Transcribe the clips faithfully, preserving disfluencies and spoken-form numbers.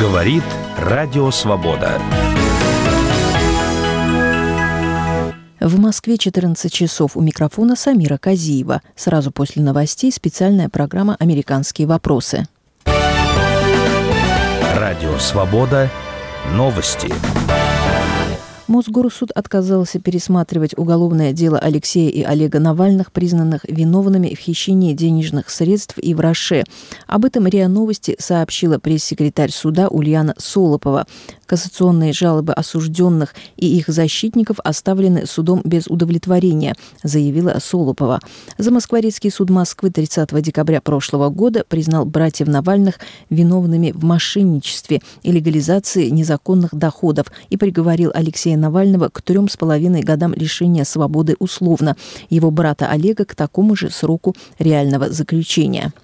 Говорит Радио Свобода. В Москве четырнадцать часов. У микрофона Самира Казиева. Сразу после новостей специальная программа «Американские вопросы». Радио Свобода. Новости. Мосгорсуд отказался пересматривать уголовное дело Алексея и Олега Навальных, признанных виновными в хищении денежных средств и в Роше. Об этом РИА Новости сообщила пресс-секретарь суда Ульяна Солопова. Кассационные жалобы осужденных и их защитников оставлены судом без удовлетворения, заявила Солопова. Замоскворецкий суд Москвы тридцатого декабря прошлого года признал братьев Навальных виновными в мошенничестве и легализации незаконных доходов и приговорил Алексея Навального к трем с половиной годам лишения свободы условно, его брата Олега к такому же сроку реального заключения.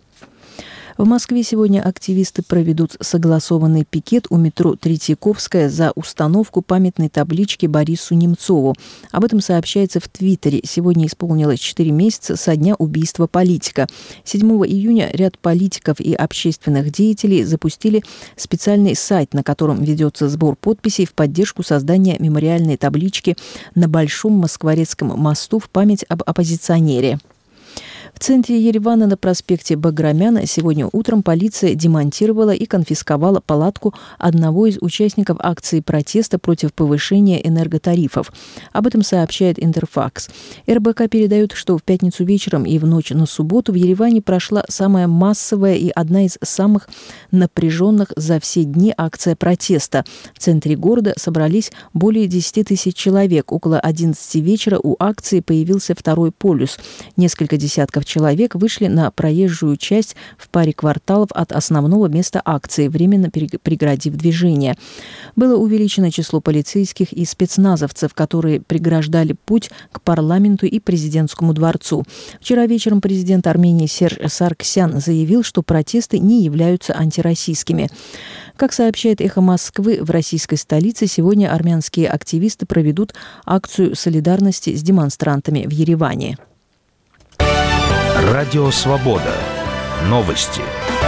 В Москве сегодня активисты проведут согласованный пикет у метро Третьяковская за установку памятной таблички Борису Немцову. Об этом сообщается в Твиттере. Сегодня исполнилось четыре месяца со дня убийства политика. седьмого июня ряд политиков и общественных деятелей запустили специальный сайт, на котором ведется сбор подписей в поддержку создания мемориальной таблички на Большом Москворецком мосту в память об оппозиционере. В центре Еревана на проспекте Баграмяна сегодня утром полиция демонтировала и конфисковала палатку одного из участников акции протеста против повышения энерготарифов. Об этом сообщает Интерфакс. эр бэ ка передает, что в пятницу вечером и в ночь на субботу в Ереване прошла самая массовая и одна из самых напряженных за все дни акция протеста. В центре города собрались более десять тысяч человек. Около одиннадцати вечера у акции появился второй полюс. Несколько десятков человек вышли на проезжую часть в паре кварталов от основного места акции, временно преградив движение. Было увеличено число полицейских и спецназовцев, которые преграждали путь к парламенту и президентскому дворцу. Вчера вечером президент Армении Серж Саргсян заявил, что протесты не являются антироссийскими. Как сообщает «Эхо Москвы», в российской столице сегодня армянские активисты проведут акцию солидарности с демонстрантами в Ереване. Радио Свобода. Новости.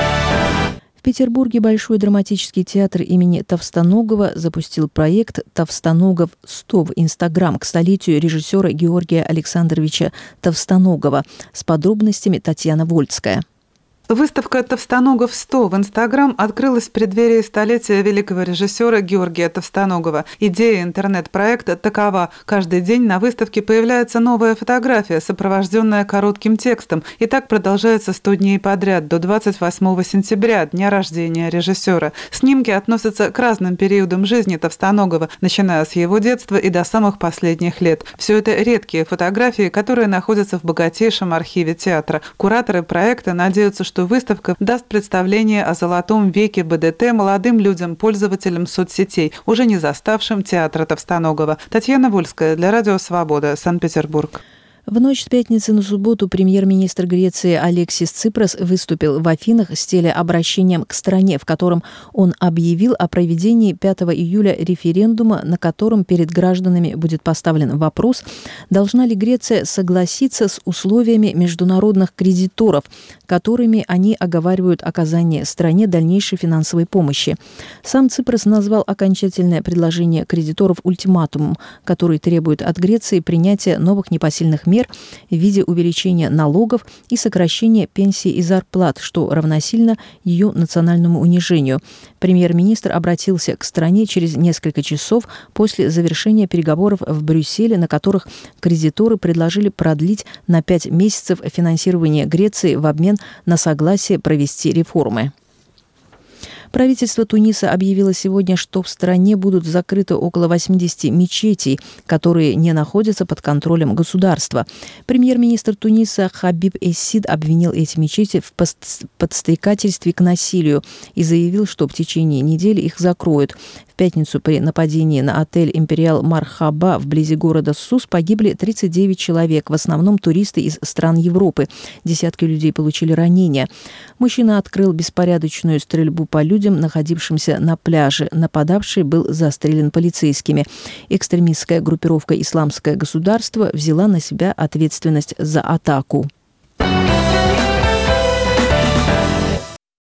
В Петербурге Большой драматический театр имени Товстоногова запустил проект «Товстоногов сто» в Инстаграм к столетию режиссера Георгия Александровича Товстоногова. С подробностями Татьяна Вольская. Выставка «Товстоногов сто» в Инстаграм открылась в преддверии столетия великого режиссера Георгия Товстоногова. Идея интернет-проекта такова. Каждый день на выставке появляется новая фотография, сопровожденная коротким текстом. И так продолжается сто дней подряд, до двадцать восьмого сентября, дня рождения режиссера. Снимки относятся к разным периодам жизни Товстоногова, начиная с его детства и до самых последних лет. Все это редкие фотографии, которые находятся в богатейшем архиве театра. Кураторы проекта надеются, что выставка даст представление о золотом веке бэ дэ тэ молодым людям, пользователям соцсетей, уже не заставшим театра Товстоногова. Татьяна Вольская для Радио Свобода, Санкт-Петербург. В ночь с пятницы на субботу премьер-министр Греции Алексис Ципрас выступил в Афинах с телеобращением к стране, в котором он объявил о проведении пятого июля референдума, на котором перед гражданами будет поставлен вопрос, должна ли Греция согласиться с условиями международных кредиторов, которыми они оговаривают оказание стране дальнейшей финансовой помощи. Сам Ципрас назвал окончательное предложение кредиторов ультиматумом, который требует от Греции принятия новых непосильных мер в виде увеличения налогов и сокращения пенсий и зарплат, что равносильно ее национальному унижению. Премьер-министр обратился к стране через несколько часов после завершения переговоров в Брюсселе, на которых кредиторы предложили продлить на пять месяцев финансирование Греции в обмен на согласие провести реформы. Правительство Туниса объявило сегодня, что в стране будут закрыты около восьмидесяти мечетей, которые не находятся под контролем государства. Премьер-министр Туниса Хабиб Эссид обвинил эти мечети в подстрекательстве к насилию и заявил, что в течение недели их закроют. В пятницу при нападении на отель «Империал Мархаба» вблизи города Сус погибли тридцать девять человек, в основном туристы из стран Европы. Десятки людей получили ранения. Мужчина открыл беспорядочную стрельбу по людям, находившимся на пляже. Нападавший был застрелен полицейскими. Экстремистская группировка «Исламское государство» взяла на себя ответственность за атаку.